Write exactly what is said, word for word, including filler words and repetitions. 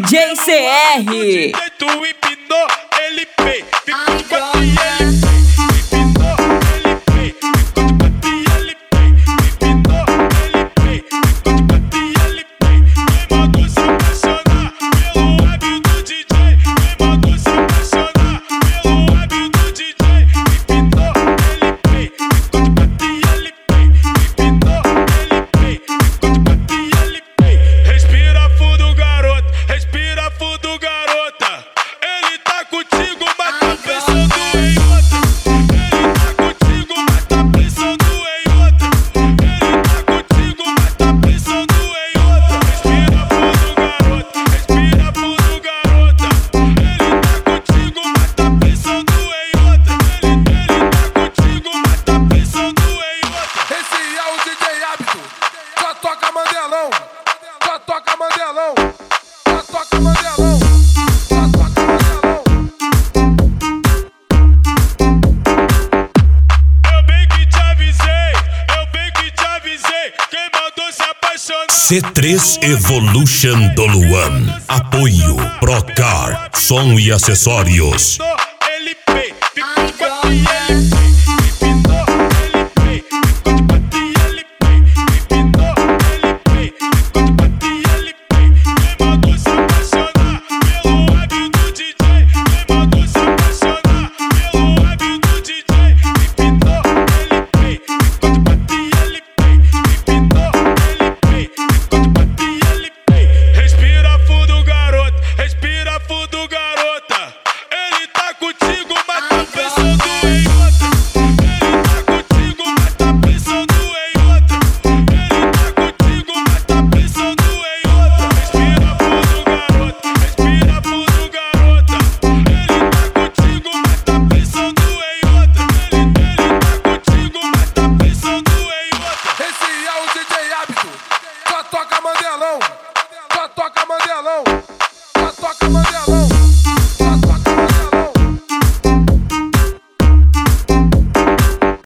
J C R. Tu empinou, ele pei. Ficou de quatro e ele pei. Empinou, ele pei. Ficou de quatro e ele pei. Empinou, ele pei. Ficou de quatro e ele pei. Quem mandou se apaixonar pelo hábito do D J? Quem mandou se apaixonar pelo hábito do D J? Empinou, ele pei. Ficou de quatro e ele pei. Empinou, ele pei. Ficou de quatro e ele pei. Respira fundo, garoto. Respira fundo, garota. Ele tá contigo, mas tá pensando em outra. Ele tá contigo, mas tá pensando em outra. Ele tá contigo, mas tá pensando em outra. Respira fundo, garota. Respira fundo, garota. Ele tá contigo, mas tá pensando em outra. Ele, ele tá contigo, mas tá pensando em outra. Esse é o D J Hábito. Só toca Mandelão. Só toca Mandelão. Só toca Mandelão. Só toca Mandelão. Eu bem que te avisei, eu bem que te avisei. Quem mandou se apaixonar? C três Evolution do Luan. Apoio Procar, som e acessórios. Ele pei, ficou de quatro e ele pei. Empinou, ele pei. Ficou de quatro e ele pei. Empinou, ele pei. Ficou de quatro e ele pei. Quem mandou se apaixonar pelo hábito do D J? Quem mandou se apaixonar pelo hábito do D J? Empinou, ele pei. Ficou de quatro e ele pei. Empinou, ele pei. Ficou de quatro e ele pei. Respira fundo, garoto. Respira fundo, garota. Ele tá contigo, mas tá pensando em outra. Ele tá contigo, mas tá pensando em outra. Ele tá contigo, mas tá pensando em outra. Respira fundo, garota. Respira fundo, garota. Ele tá contigo, mas tá pensando em outra. Ele, ele tá contigo, mas tá pensando em outra. Esse é o D J Hábito. Só toca Mandelão. Só toca Mandelão. Só toca Mandelão.